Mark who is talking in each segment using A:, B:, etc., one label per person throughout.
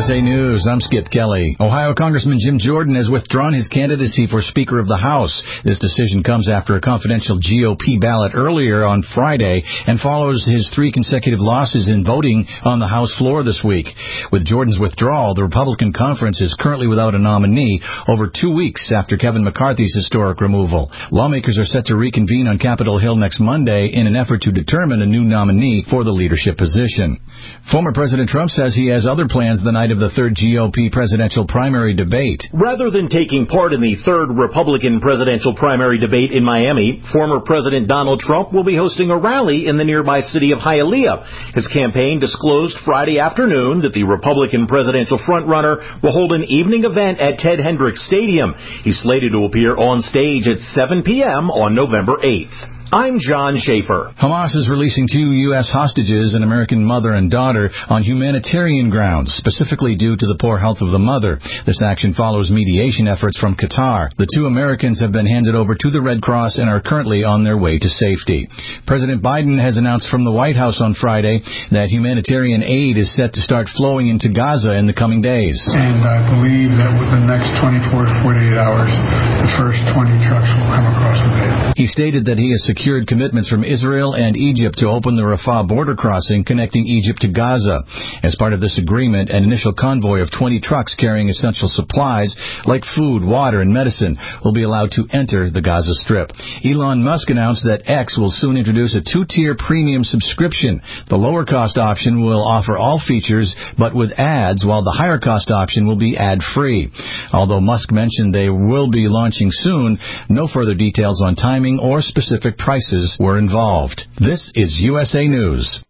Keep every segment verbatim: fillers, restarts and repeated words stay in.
A: S A News, I'm Skip Kelly. Ohio Congressman Jim Jordan has withdrawn his candidacy for Speaker of the House. This decision comes after a confidential G O P ballot earlier on Friday and follows his three consecutive losses in voting on the House floor this week. With Jordan's withdrawal, the Republican conference is currently without a nominee over two weeks after Kevin McCarthy's historic removal. Lawmakers are set to reconvene on Capitol Hill next Monday in an effort to determine a new nominee for the leadership position. Former President Trump says he has other plans the night of the third G O P presidential primary debate.
B: Rather than taking part in the third Republican presidential primary debate in Miami, former President Donald Trump will be hosting a rally in the nearby city of Hialeah. His campaign disclosed Friday afternoon that the Republican presidential frontrunner will hold an evening event at Ted Hendricks Stadium. He's slated to appear on stage at seven p.m. on November eighth. I'm John Schaefer.
A: Hamas is releasing two U S hostages, an American mother and daughter, on humanitarian grounds, specifically due to the poor health of the mother. This action follows mediation efforts from Qatar. The two Americans have been handed over to the Red Cross and are currently on their way to safety. President Biden has announced from the White House on Friday that humanitarian aid is set to start flowing into Gaza in the coming days.
C: And I believe that within the next twenty-four to forty-eight hours, the first twenty trucks will come across the bay.
A: He stated that he has secured secured commitments from Israel and Egypt to open the Rafah border crossing connecting Egypt to Gaza. As part of this agreement, an initial convoy of twenty trucks carrying essential supplies like food, water, and medicine will be allowed to enter the Gaza Strip. Elon Musk announced that X will soon introduce a two-tier premium subscription. The lower-cost option will offer all features, but with ads, while the higher-cost option will be ad-free. Although Musk mentioned they will be launching soon, no further details on timing or specific prices were involved. This is U S A News.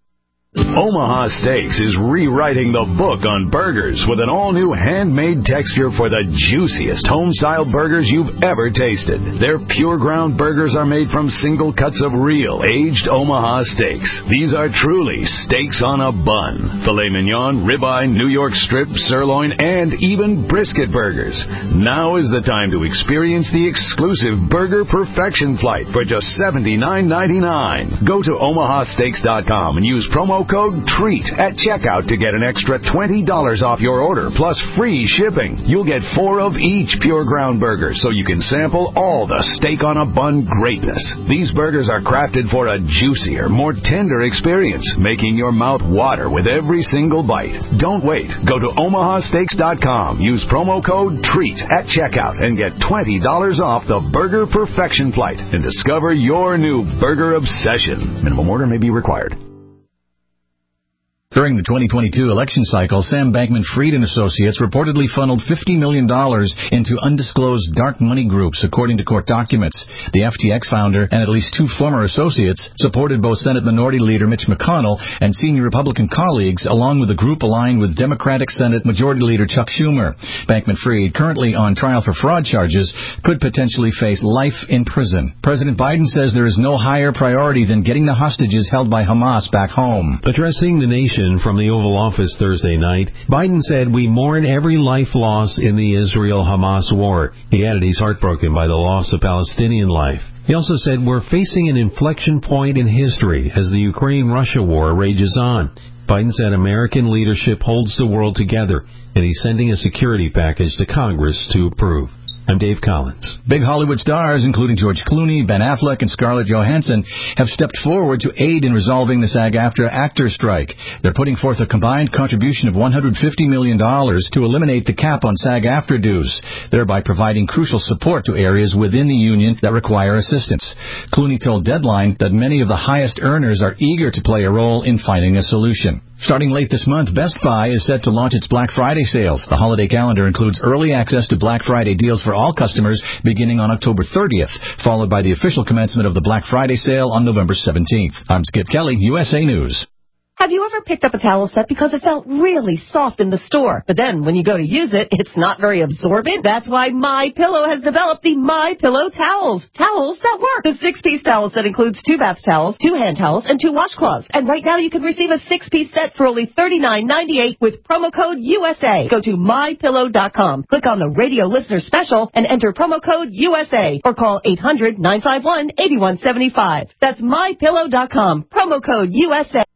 D: Omaha Steaks is rewriting the book on burgers with an all-new handmade texture for the juiciest home-style burgers you've ever tasted. Their pure ground burgers are made from single cuts of real, aged Omaha steaks. These are truly steaks on a bun. Filet mignon, ribeye, New York strip, sirloin, and even brisket burgers. Now is the time to experience the exclusive Burger Perfection Flight for just seventy-nine ninety-nine. Go to omaha steaks dot com and use promo code TREAT at checkout to get an extra twenty dollars off your order, plus free shipping. You'll get four of each pure ground burger, so you can sample all the steak on a bun greatness. These burgers are crafted for a juicier, more tender experience, making your mouth water with every single bite. Don't wait. Go to omaha steaks dot com, use promo code TREAT at checkout, and get twenty dollars off the Burger Perfection Flight and discover your new burger obsession. Minimum order may be required.
A: During the twenty twenty-two election cycle, Sam Bankman-Fried and Associates reportedly funneled fifty million dollars into undisclosed dark money groups, according to court documents. The F T X founder and at least two former associates supported both Senate Minority Leader Mitch McConnell and senior Republican colleagues, along with a group aligned with Democratic Senate Majority Leader Chuck Schumer. Bankman-Fried, currently on trial for fraud charges, could potentially face life in prison. President Biden says there is no higher priority than getting the hostages held by Hamas back home.
E: Addressing the nation from the Oval Office Thursday night, Biden said, "We mourn every life lost in the Israel-Hamas war." He added he's heartbroken by the loss of Palestinian life. He also said, "We're facing an inflection point in history as the Ukraine-Russia war rages on." Biden said American leadership holds the world together, and he's sending a security package to Congress to approve. I'm Dave Collins.
A: Big Hollywood stars, including George Clooney, Ben Affleck, and Scarlett Johansson, have stepped forward to aid in resolving the SAG-AFTRA actors' strike. They're putting forth a combined contribution of one hundred fifty million dollars to eliminate the cap on SAG-AFTRA dues, thereby providing crucial support to areas within the union that require assistance. Clooney told Deadline that many of the highest earners are eager to play a role in finding a solution. Starting late this month, Best Buy is set to launch its Black Friday sales. The holiday calendar includes early access to Black Friday deals for all customers beginning on October thirtieth, followed by the official commencement of the Black Friday sale on November seventeenth. I'm Skip Kelly, U S A News.
F: Have you ever picked up a towel set because it felt really soft in the store, but then when you go to use it, it's not very absorbent? That's why MyPillow has developed the MyPillow towels. Towels that work. The six-piece towel set includes two bath towels, two hand towels, and two washcloths. And right now you can receive a six-piece set for only thirty-nine ninety-eight with promo code U S A. Go to my pillow dot com, click on the radio listener special, and enter promo code U S A, or call eight hundred nine five one eight one seven five. That's my pillow dot com, promo code U S A.